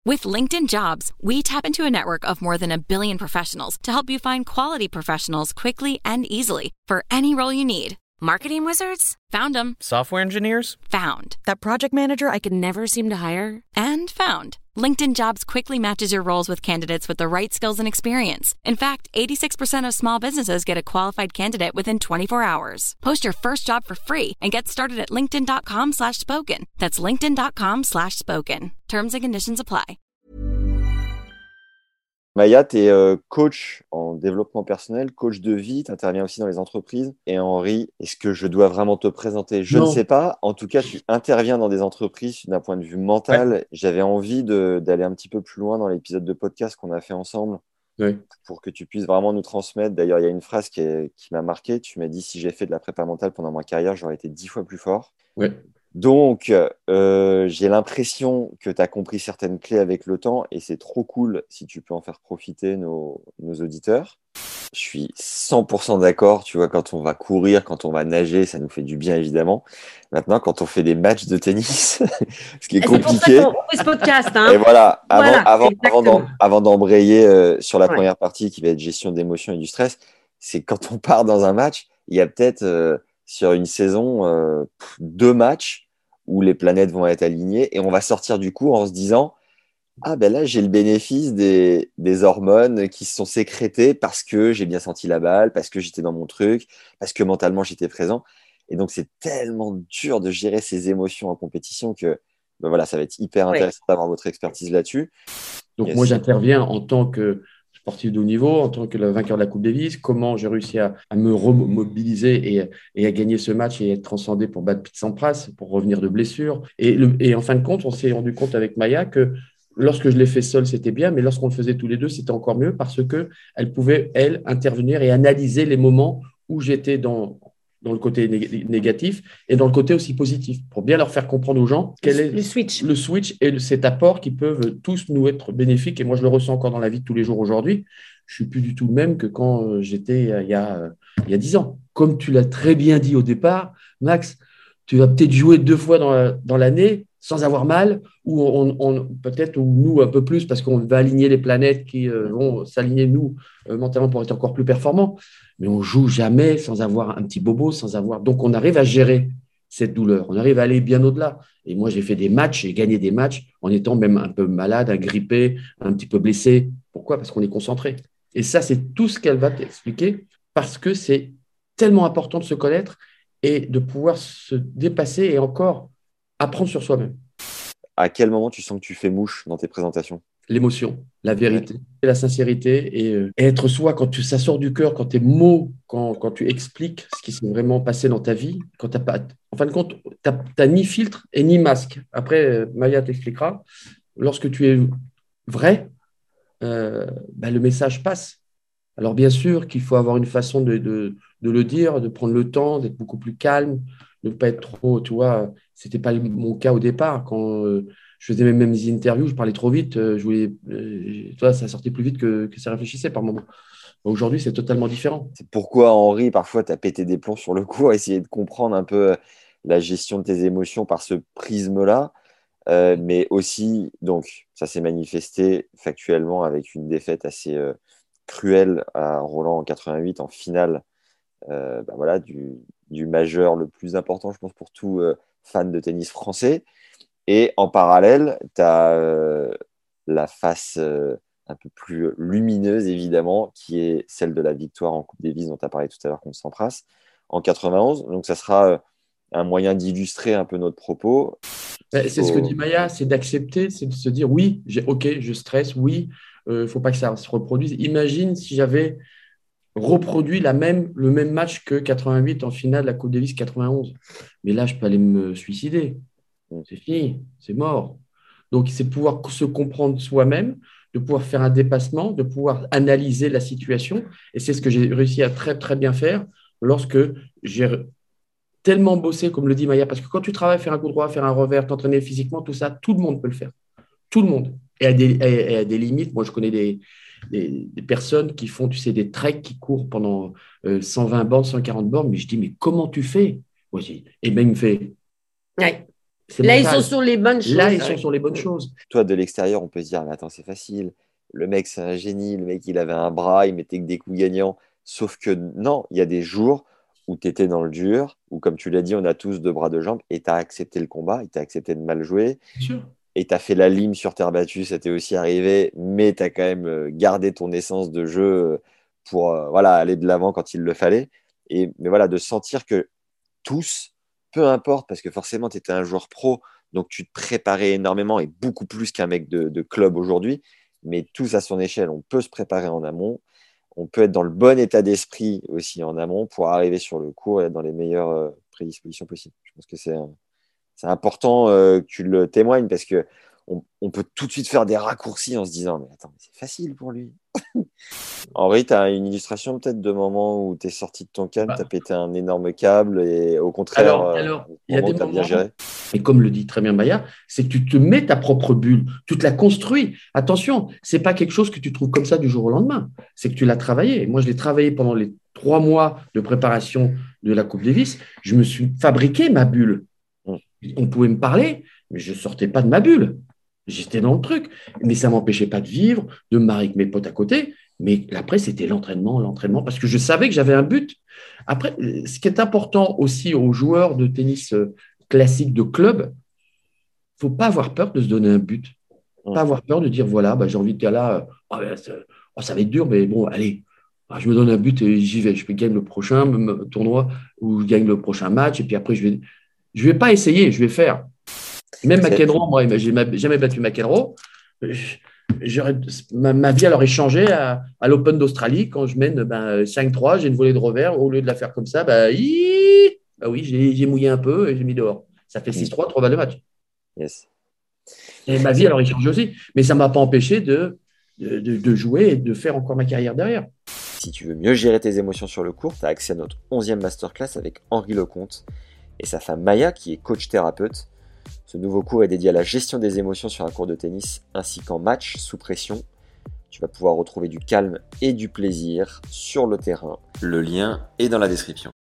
With LinkedIn Jobs, we tap into a network of more than 1 billion professionals to help you find quality professionals quickly and easily for any role you need. Marketing wizards? Found them. Software engineers? Found. That project manager I could never seem to hire? And found. LinkedIn Jobs quickly matches your roles with candidates with the right skills and experience. In fact, 86% of small businesses get a qualified candidate within 24 hours. Post your first job for free and get started at linkedin.com/spoken. That's linkedin.com/spoken. Terms and conditions apply. Maya, tu es coach en développement personnel, coach de vie, tu interviens aussi dans les entreprises. Et Henri, est-ce que je dois vraiment te présenter? Je ne sais pas. En tout cas, tu interviens dans des entreprises d'un point de vue mental. Ouais. J'avais envie d'aller un petit peu plus loin dans l'épisode de podcast qu'on a fait ensemble pour que tu puisses vraiment nous transmettre. D'ailleurs, il y a une phrase qui m'a marqué. Tu m'as dit, si j'ai fait de la prépa mentale pendant ma carrière, j'aurais été 10 fois plus fort. Ouais. Donc, j'ai l'impression que tu as compris certaines clés avec le temps et c'est trop cool si tu peux en faire profiter nos auditeurs. Je suis 100% d'accord, tu vois, quand on va courir, quand on va nager, ça nous fait du bien évidemment. Maintenant, quand on fait des matchs de tennis, ce qui est compliqué. C'est pour ça qu'on fait ce podcast. Hein. Et voilà, avant d'embrayer sur la première partie qui va être gestion d'émotions et du stress, c'est quand on part dans un match, il y a peut-être sur une saison 2 matchs où les planètes vont être alignées et on va sortir du cours en se disant ah ben là j'ai le bénéfice des hormones qui se sont sécrétées parce que j'ai bien senti la balle, parce que j'étais dans mon truc, parce que mentalement j'étais présent. Et donc c'est tellement dur de gérer ces émotions en compétition que ben voilà, ça va être hyper intéressant d'avoir votre expertise là-dessus. Donc moi j'interviens en tant que sportif de haut niveau, en tant que le vainqueur de la Coupe Davis, comment j'ai réussi à me remobiliser et à gagner ce match et être transcendé pour battre Pete Sampras, pour revenir de blessure. Et en fin de compte, on s'est rendu compte avec Maya que lorsque je l'ai fait seule, c'était bien, mais lorsqu'on le faisait tous les deux, c'était encore mieux parce qu'elle pouvait, elle, intervenir et analyser les moments où j'étais dans le côté négatif et dans le côté aussi positif, pour bien leur faire comprendre aux gens quel est le switch et cet apport qui peuvent tous nous être bénéfiques. Et moi, je le ressens encore dans la vie de tous les jours aujourd'hui. Je ne suis plus du tout le même que quand j'étais il y a 10 ans. Comme tu l'as très bien dit au départ, Max, tu vas peut-être jouer 2 fois dans l'année sans avoir mal, ou peut-être ou nous un peu plus parce qu'on va aligner les planètes qui vont s'aligner nous mentalement pour être encore plus performants. Mais on joue jamais sans avoir un petit bobo, sans avoir. Donc on arrive à gérer cette douleur, on arrive à aller bien au-delà. Et moi j'ai fait des matchs, j'ai gagné des matchs en étant même un peu malade, agrippé, un petit peu blessé. Pourquoi? Parce qu'on est concentré. Et ça c'est tout ce qu'elle va t'expliquer parce que c'est tellement important de se connaître et de pouvoir se dépasser et encore apprendre sur soi-même. À quel moment tu sens que tu fais mouche dans tes présentations? L'émotion, la vérité, la sincérité et être soi quand ça sort du cœur, quand tes mots, quand tu expliques ce qui s'est vraiment passé dans ta vie, quand t'as pas, en fin de compte, tu n'as ni filtre et ni masque. Après, Maya t'expliquera, lorsque tu es vrai, le message passe. Alors bien sûr qu'il faut avoir une façon de le dire, de prendre le temps, d'être beaucoup plus calme, de ne pas être trop, tu vois, c'était pas mon cas au départ. Quand je faisais mes interviews, je parlais trop vite, tu vois, ça sortait plus vite que ça réfléchissait par moment. Aujourd'hui, c'est totalement différent. C'est pourquoi, Henri, parfois, tu as pété des plombs sur le cours, essayer de comprendre un peu la gestion de tes émotions par ce prisme-là. Mais aussi, donc, ça s'est manifesté factuellement avec une défaite assez cruelle à Roland en 88 en finale voilà, du majeur le plus important, je pense, pour tout fan de tennis français. Et en parallèle, tu as la face un peu plus lumineuse, évidemment, qui est celle de la victoire en Coupe Davis dont tu as parlé tout à l'heure contre Sampras en 91. Donc, ça sera un moyen d'illustrer un peu notre propos. C'est ce que dit Maya, c'est d'accepter, c'est de se dire oui, je stresse, oui, il faut pas que ça se reproduise. Imagine si j'avais reproduit le même match que 88 en finale de la Coupe Davis 91. Mais là, je peux aller me suicider. C'est fini, c'est mort. Donc, c'est pouvoir se comprendre soi-même, de pouvoir faire un dépassement, de pouvoir analyser la situation. Et c'est ce que j'ai réussi à très, très bien faire lorsque j'ai tellement bossé, comme le dit Maya, parce que quand tu travailles, faire un coup droit, faire un revers, t'entraîner physiquement, tout ça, tout le monde peut le faire. Tout le monde. Et à des limites, moi, je connais des personnes qui font, tu sais, des treks qui courent pendant 120 bornes, 140 bornes, mais je dis, mais comment tu fais? Moi, et ben, il me fait, ouais, C'est Là, mental. ils sont sur les bonnes choses. Là, ils sont sur les bonnes choses. Toi, de l'extérieur, on peut se dire, mais attends, c'est facile. Le mec, c'est un génie. Le mec, il avait un bras, il mettait que des coups gagnants. Sauf que non, il y a des jours où tu étais dans le dur, où, comme tu l'as dit, on a tous deux bras, deux jambes, et tu as accepté le combat, et tu as accepté de mal jouer, Bien sûr. et tu as fait la lime sur terre battue, ça t'est aussi arrivé, mais tu as quand même gardé ton essence de jeu pour voilà, aller de l'avant quand il le fallait. Mais voilà, de sentir que tous, peu importe, parce que forcément, tu étais un joueur pro, donc tu te préparais énormément et beaucoup plus qu'un mec de club aujourd'hui, mais tous à son échelle, on peut se préparer en amont, on peut être dans le bon état d'esprit aussi en amont pour arriver sur le court et être dans les meilleures prédispositions possibles. Je pense que c'est important que tu le témoignes parce que on peut tout de suite faire des raccourcis en se disant mais attends, c'est facile pour lui. Henri, tu as une illustration peut-être de moment où tu es sorti de ton calme, tu as pété un énorme câble et au contraire, Alors, il y a des tu as bien moments, géré. et comme le dit très bien Maya, c'est que tu te mets ta propre bulle, tu te la construis. Attention, c'est pas quelque chose que tu trouves comme ça du jour au lendemain, c'est que tu l'as travaillé. Moi, je l'ai travaillé pendant les 3 mois de préparation de la Coupe Davis. Je me suis fabriqué ma bulle. On pouvait me parler, mais je ne sortais pas de ma bulle. J'étais dans le truc. Mais ça ne m'empêchait pas de vivre, de me marier avec mes potes à côté. Mais après, c'était l'entraînement, parce que je savais que j'avais un but. Après, ce qui est important aussi aux joueurs de tennis classique de club, il ne faut pas avoir peur de se donner un but. Pas avoir peur de dire, voilà, j'ai envie de dire là, ça va être dur, mais bon, allez, je me donne un but et j'y vais. Je gagne le prochain tournoi ou je gagne le prochain match. Et puis après, je vais pas essayer, je vais faire. Même McEnroe, moi, j'ai jamais battu McEnroe. Ma vie alors est changée à l'Open d'Australie quand je mène 5-3, j'ai une volée de revers. Au lieu de la faire comme ça, oui, j'ai mouillé un peu et j'ai mis dehors. Ça fait 6-3, 3 balles de match. Yes. Et ma vie alors est changée aussi. Mais ça ne m'a pas empêché de jouer et de faire encore ma carrière derrière. Si tu veux mieux gérer tes émotions sur le court, tu as accès à notre 11e masterclass avec Henri Lecomte et sa femme Maya qui est coach thérapeute. Ce nouveau cours est dédié à la gestion des émotions sur un court de tennis ainsi qu'en match sous pression. Tu vas pouvoir retrouver du calme et du plaisir sur le terrain. Le lien est dans la description.